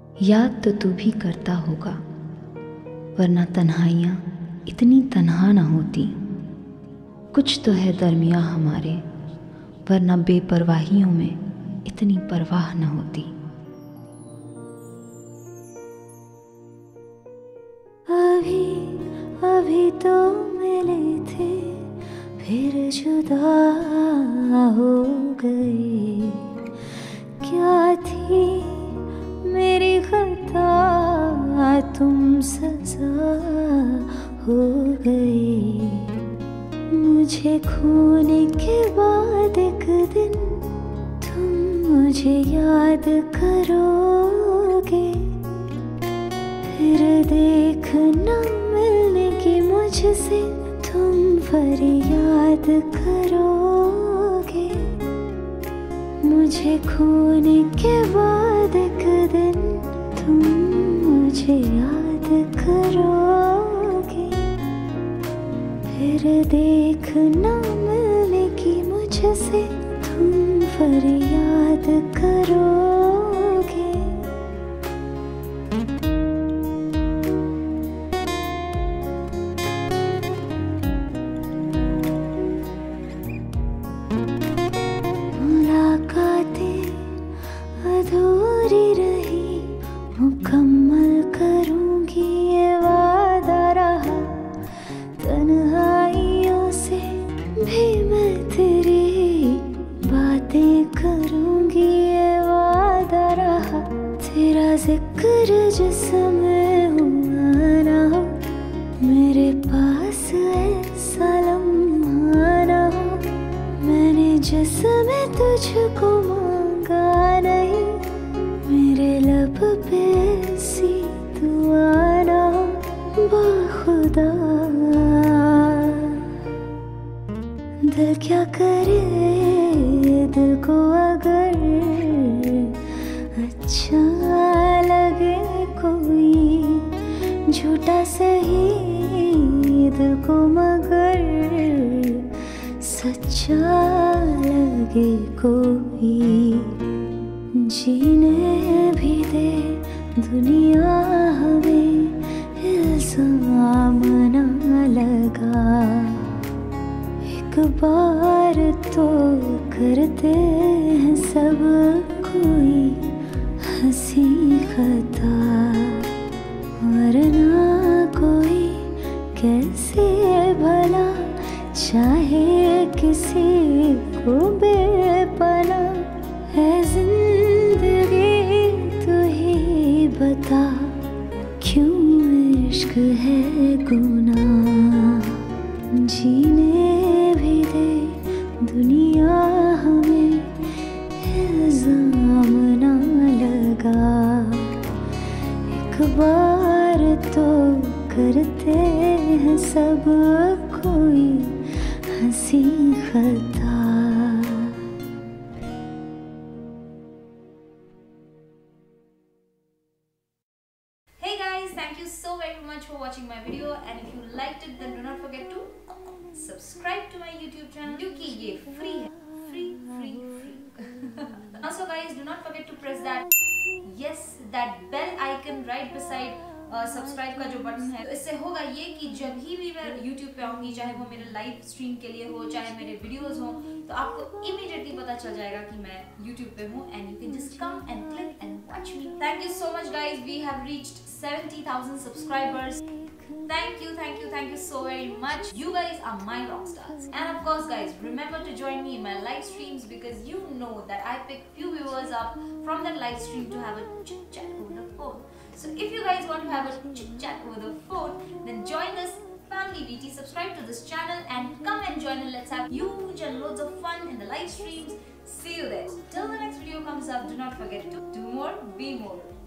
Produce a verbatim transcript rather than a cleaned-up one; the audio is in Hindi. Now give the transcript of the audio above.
याद तो तू भी करता होगा, वरना तन्हाइयाँ इतनी तन्हा न होती। कुछ तो है दरमियाँ हमारे, वरना बेपरवाहियों में इतनी परवाह न होती। अभी अभी तो मिले थे, फिर जुदा हो गए। क्या थी मेरी खता, तुम सजा हो गए। मुझे खोने के बाद एक दिन तुम मुझे याद करोगे। फिर देखना मिलने की मुझसे तुम फरियाद करोगे। मुझे खोने के बाद एक दिन तुम मुझे याद करोगे। फिर देखना मिलने की मुझसे तुम फरियाद करोगे। अधूरी रही, मुकम्मल करूंगी ये वादा रहा। तन्हाइयों से भी मैं तेरी बातें करूंगी ये वादा रहा। तेरा जिक्र जिसमें हुआ ना हो, मेरे पास ऐसा लम्हा ना हो। मैंने जिसमें तुझको मांगा नहीं, मेरे लब पे ऐसी दुआ ना हो। बाखुदा दिल क्या करे, दिल को अगर अच्छा लगे कोई झूठा सही, दिल को मगर सच्चा लगे कोई। जीने भी दे दुनिया हमें, इल्जाम ना लगा। एक बार तो करते हैं सब कोई हंसी खता, वरना कोई कैसे भला चाहे किसी को बेपना। है जिंदगी तू ही बता, क्यों इश्क है गुनाह। जीने भी दे दुनिया हमें, इल्जाम ना लगा। एक बार तो करते हैं सब कोई हंसी खता। Hey guys, thank you so very much for watching my video, and if you liked it then do not forget to subscribe to my YouTube channel क्योंकि ये free है, free free free. Also guys, do not forget to press that yes that bell icon right beside subscribe uh, का जो बटन है। तो इससे होगा ये कि जब ही भी मैं YouTube पे आऊंगी, चाहे वो मेरे लाइव स्ट्रीम के लिए हो, चाहे मेरे वीडियोस हो, तो आपको इमीडिएटली पता चल जाएगा कि मैं YouTube पे हूँ, and you can just come and click and watch me. Thank you so much guys, we have reached seventy thousand subscribers. Thank you, thank you, thank you so very much. You guys are my rock stars. And of course guys, remember to join me in my live streams, because you know that I pick few viewers up from that live stream to have a chit chat over the phone. So if you guys want to have a chit chat over the phone, then join this family B T, subscribe to this channel and come and join, and let's have huge and loads of fun in the live streams. See you there. Till the next video comes up, do not forget to do more, be more.